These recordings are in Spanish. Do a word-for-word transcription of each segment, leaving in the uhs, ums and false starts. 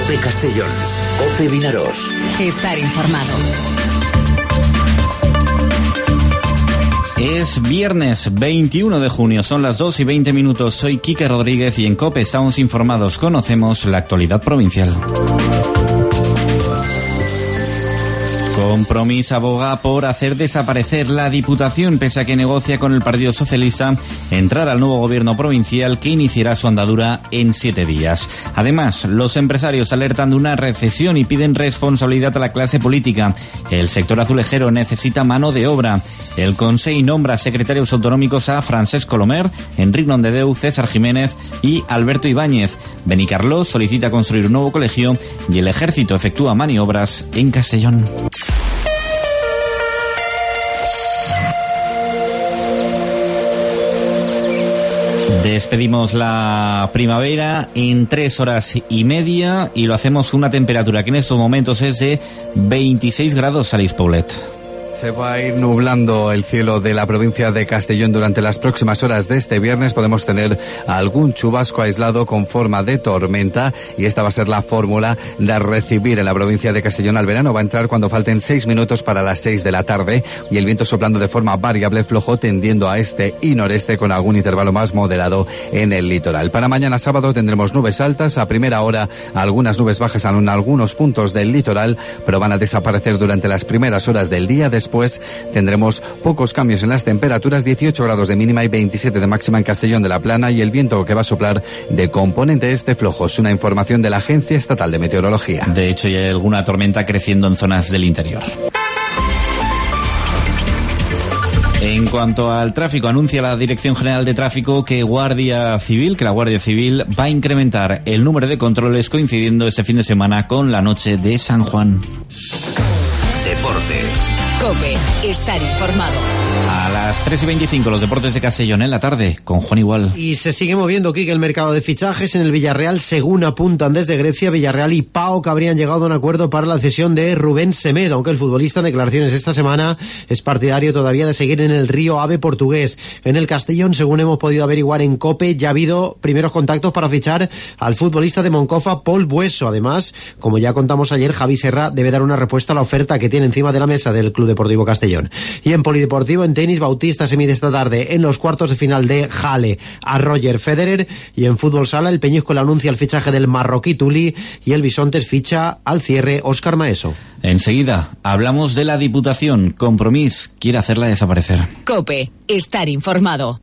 COPE Castellón, COPE Vinaroz. Estar informado. Es viernes veintiuno de junio, son las dos y veinte minutos. Soy Quique Rodríguez y en COPE estamos informados. Conocemos la actualidad provincial. Compromís aboga por hacer desaparecer la Diputación, pese a que negocia con el Partido Socialista entrar al nuevo gobierno provincial que iniciará su andadura en siete días. Además, los empresarios alertan de una recesión y piden responsabilidad a la clase política. El sector azulejero necesita mano de obra. El Consell nombra secretarios autonómicos a Francesc Colomer, Enric Nondedeu, César Jiménez y Alberto Ibáñez. Benicarlós solicita construir un nuevo colegio y el Ejército efectúa maniobras en Castellón. Despedimos la primavera en tres horas y media y lo hacemos con una temperatura que en estos momentos es de veintiséis grados. Salís Paulet. Se va a ir nublando el cielo de la provincia de Castellón durante las próximas horas de este viernes. Podemos tener algún chubasco aislado con forma de tormenta y esta va a ser la fórmula de recibir en la provincia de Castellón al verano. Va a entrar cuando falten seis minutos para las seis de la tarde y el viento soplando de forma variable, flojo, tendiendo a este y noreste con algún intervalo más moderado en el litoral. Para mañana sábado tendremos nubes altas. A primera hora algunas nubes bajas en algunos puntos del litoral, pero van a desaparecer durante las primeras horas del día. Después tendremos pocos cambios en las temperaturas, dieciocho grados de mínima y veintisiete de máxima en Castellón de la Plana, y el viento que va a soplar de componente este flojo. Es una información de la Agencia Estatal de Meteorología. De hecho, ya hay alguna tormenta creciendo en zonas del interior. En cuanto al tráfico, anuncia la Dirección General de Tráfico que Guardia Civil, que la Guardia Civil va a incrementar el número de controles coincidiendo este fin de semana con la noche de San Juan. Deportes. COPE, estar informado. A las tres y veinticinco, los deportes de Castellón en la tarde, con Juan Igual. Y se sigue moviendo, Quique, el mercado de fichajes en el Villarreal, según apuntan desde Grecia. Villarreal y P A O K habrían llegado a un acuerdo para la cesión de Rubén Semedo, aunque el futbolista en declaraciones esta semana es partidario todavía de seguir en el Río Ave portugués. En el Castellón, según hemos podido averiguar en COPE, ya ha habido primeros contactos para fichar al futbolista de Moncofa, Paul Bueso. Además, como ya contamos ayer, Javi Serra debe dar una respuesta a la oferta que tiene encima de la mesa del Club Deportivo Castellón. Y en polideportivo, en tenis, Bautista se mide esta tarde en los cuartos de final de Halle a Roger Federer, y en fútbol sala el Peñíscola anuncia el fichaje del marroquí Tuli y el Bisontes ficha al cierre Óscar Maeso. Enseguida hablamos de la Diputación. Compromís quiere hacerla desaparecer. COPE, estar informado.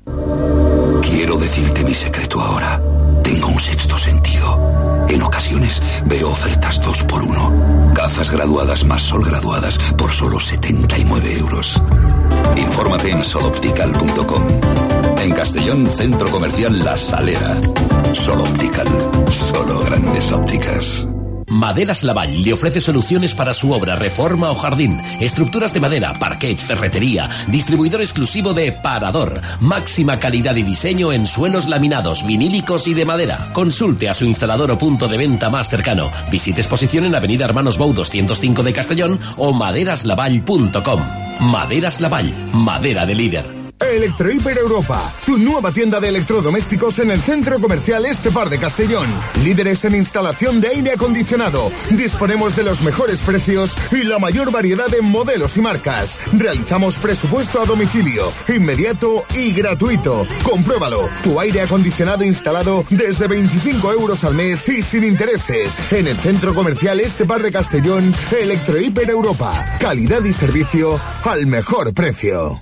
Quiero decirte mi secreto ahora. Tengo un sexto sentido. En ocasiones veo ofertas dos por uno. Gafas graduadas más sol graduadas por solo setenta y nueve euros. Infórmate en soloptical punto com. En Castellón, Centro Comercial La Salera. Soloptical. Solo grandes ópticas. Maderas Lavall le ofrece soluciones para su obra, reforma o jardín. Estructuras de madera, parquets, ferretería. Distribuidor exclusivo de Parador. Máxima calidad y diseño en suelos laminados, vinílicos y de madera. Consulte a su instalador o punto de venta más cercano. Visite exposición en Avenida Hermanos Bou doscientos cinco de Castellón o maderas lavall punto com. Maderas Lavall, madera de líder. Electrohiper Europa, tu nueva tienda de electrodomésticos en el Centro Comercial Estepar de Castellón. Líderes en instalación de aire acondicionado. Disponemos de los mejores precios y la mayor variedad de modelos y marcas. Realizamos presupuesto a domicilio, inmediato y gratuito. Compruébalo. Tu aire acondicionado instalado desde veinticinco euros al mes y sin intereses. En el Centro Comercial Estepar de Castellón, Electrohiper Europa. Calidad y servicio al mejor precio.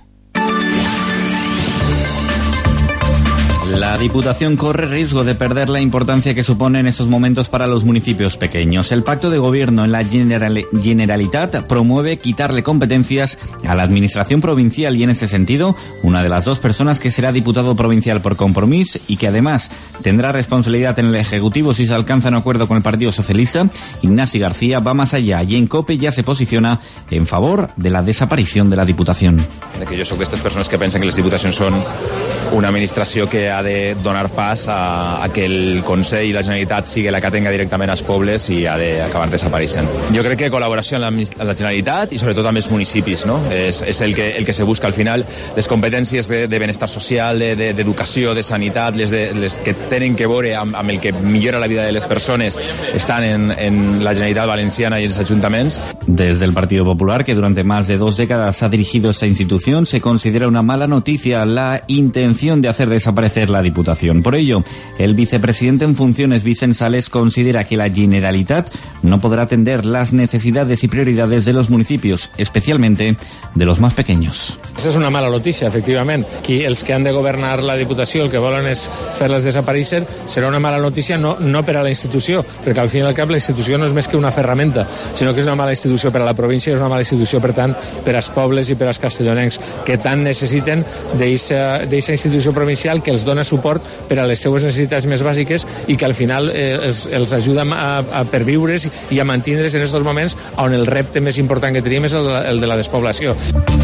La Diputación corre riesgo de perder la importancia que supone en estos momentos para los municipios pequeños. El pacto de gobierno en la General- Generalitat promueve quitarle competencias a la administración provincial y en ese sentido, una de las dos personas que será diputado provincial por Compromís y que además tendrá responsabilidad en el Ejecutivo si se alcanza un acuerdo con el Partido Socialista, Ignasi García, va más allá y en COPE ya se posiciona en favor de la desaparición de la Diputación. De que yo soy de estas personas que piensan que las diputacions són una administració que ha de donar pas a, a que el Consell i la Generalitat sigui la que atenga directament als pobles i ha d'acabar desapareixent. Jo crec que col·laboració amb la, amb la Generalitat i sobretot amb els municipis, no? És, és el, que, el que se busca al final. Les competències de, de benestar social, d'educació, de, de, de sanitat, les, de, les que tenen que veure amb, amb el que millora la vida de les persones estan en, en la Generalitat Valenciana y en los ayuntamientos. Desde el Partido Popular, que durante más de dos décadas ha dirigido esta institución, se considera una mala noticia la intención de hacer desaparecer la Diputación. Por ello, el vicepresidente en funciones, Vicent Sales, considera que la Generalitat no podrá atender las necesidades y prioridades de los municipios, especialmente de los más pequeños. Esa és una mala notícia, efectivament. Qui, els que han de governar la Diputació, el que volen és fer-les desaparèixer, serà una mala notícia no, no per a la institució, perquè al fin i al cap la institució no és més que una ferramenta, sinó que és una mala institució per a la província i és una mala institució, per tant, per als pobles i per als castellonencs, que tant necessiten d'aquesta institució provincial que els dona suport per a les seues necessitats més bàsiques i que al final eh, els, els ajuda a, a perviure's i a mantindre's en aquests moments on el repte més important que tenim és el, el de la despoblació.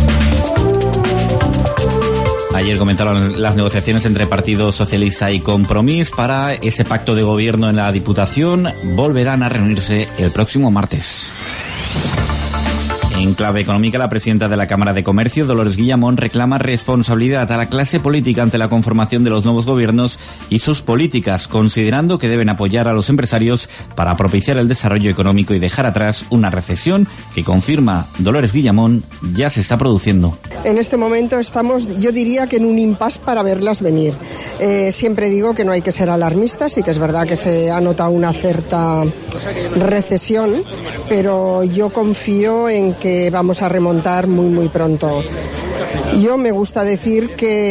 Ayer comentaron las negociaciones entre Partido Socialista y Compromís para ese pacto de gobierno en la Diputación. Volverán a reunirse el próximo martes. En clave económica, la presidenta de la Cámara de Comercio, Dolores Guillamón, reclama responsabilidad a la clase política ante la conformación de los nuevos gobiernos y sus políticas, considerando que deben apoyar a los empresarios para propiciar el desarrollo económico y dejar atrás una recesión que, confirma Dolores Guillamón, ya se está produciendo. En este momento estamos, yo diría que en un impasse para verlas venir. Eh, siempre digo que no hay que ser alarmistas y que es verdad que se ha notado una cierta recesión, pero yo confío en que que vamos a remontar muy muy pronto. Yo me gusta decir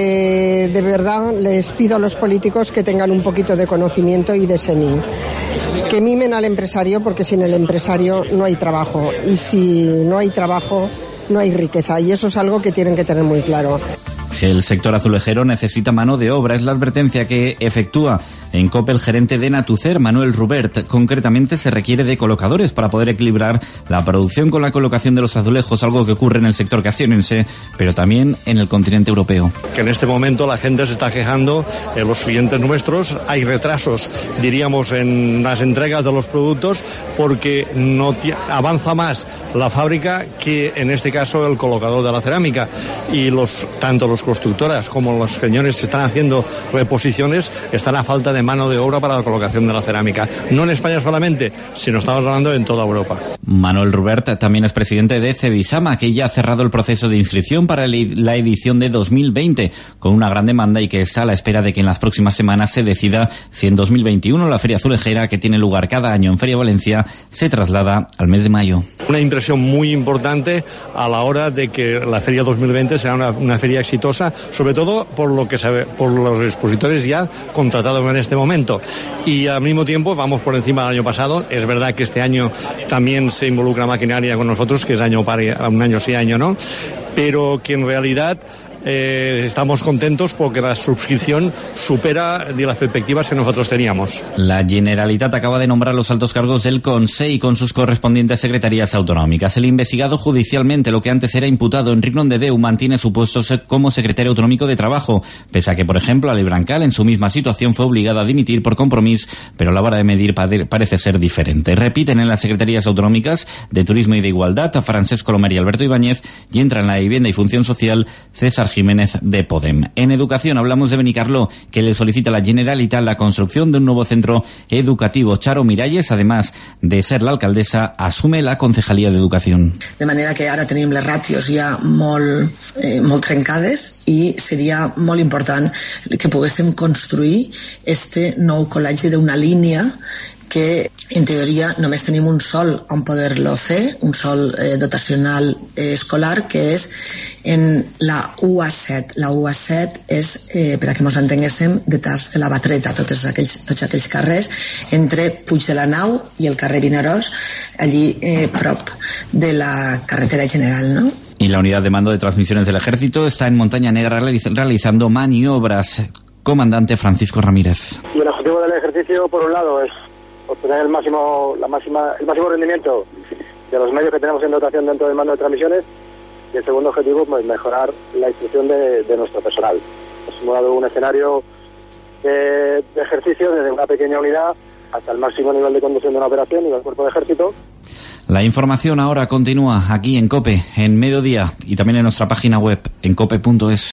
que de verdad les pido a los políticos que tengan un poquito de conocimiento y de senin, que mimen al empresario, porque sin el empresario no hay trabajo y si no hay trabajo no hay riqueza, y eso es algo que tienen que tener muy claro. El sector azulejero necesita mano de obra, es la advertencia que efectúa en COPE el gerente de Natucer, Manuel Rubert. Concretamente se requiere de colocadores para poder equilibrar la producción con la colocación de los azulejos, algo que ocurre en el sector castellonense, pero también en el continente europeo. Que en este momento la gente se está quejando, eh, los clientes nuestros, hay retrasos, diríamos, en las entregas de los productos porque no avanza más la fábrica que en este caso el colocador de la cerámica, y los tanto los constructoras como los señores que están haciendo reposiciones están a falta de mano de obra para la colocación de la cerámica, no en España solamente, sino estamos hablando en toda Europa. Manuel Rubert también es presidente de Cebisama, que ya ha cerrado el proceso de inscripción para la edición de dos mil veinte, con una gran demanda y que está a la espera de que en las próximas semanas se decida si en dos mil veintiuno la Feria Azulejera, que tiene lugar cada año en Feria Valencia, se traslada al mes de mayo. Una impresión muy importante a la hora de que la Feria dos mil veinte será una, una feria exitosa, sobre todo por lo que sabe, por los expositores ya contratados en este momento, y al mismo tiempo vamos por encima del año pasado. Es verdad que este año también se involucra maquinaria con nosotros, que es año par, un año sí, año no, pero que en realidad Eh, estamos contentos porque la suscripción supera de las perspectivas que nosotros teníamos. La Generalitat acaba de nombrar los altos cargos del Consell con sus correspondientes secretarías autonómicas. El investigado judicialmente, lo que antes era imputado, Enric Nondedeu, mantiene su puesto como secretario autonómico de Trabajo, pese a que, por ejemplo, Ale Brancal, en su misma situación, fue obligado a dimitir por Compromís, pero la vara de medir parece ser diferente. Repiten en las secretarías autonómicas de Turismo y de Igualdad a Francesc Colomer y Alberto Ibáñez, y entran en la Vivienda y Función Social César Jiménez de Podem. En educación hablamos de Benicarló, que le solicita a la Generalitat la construcción de un nuevo centro educativo. Charo Miralles, además de ser la alcaldesa, asume la Concejalía de Educación. De manera que ara tenim les ràtios ja molt, eh, molt trencades i seria molt important que poguéssim construir este nou col·legi d'una línia que en teoria només tenim un sol on poder-lo fer, un sol eh, dotacional eh, escolar, que és en la U A set. La U A set és, eh, per a que ens entenguéssim, de Tars de la Batreta, tots aquells, tots aquells carrers entre Puig de la Nau i el carrer Vinaròs, allí eh, prop de la carretera general, ¿no? Y la unidad de mando de transmisiones del Ejército está en Montaña Negra realizando maniobras. Comandante Francisco Ramírez. Y el objetivo del ejercicio, por un lado, es obtener el máximo, la máxima, el máximo rendimiento de los medios que tenemos en dotación dentro del mando de transmisiones, y el segundo objetivo, pues mejorar la instrucción de, de nuestro personal. Hemos simulado un escenario de, de ejercicio desde una pequeña unidad hasta el máximo nivel de conducción de una operación y del cuerpo de ejército. La información ahora continúa aquí en COPE, en mediodía, y también en nuestra página web, en cope punto es.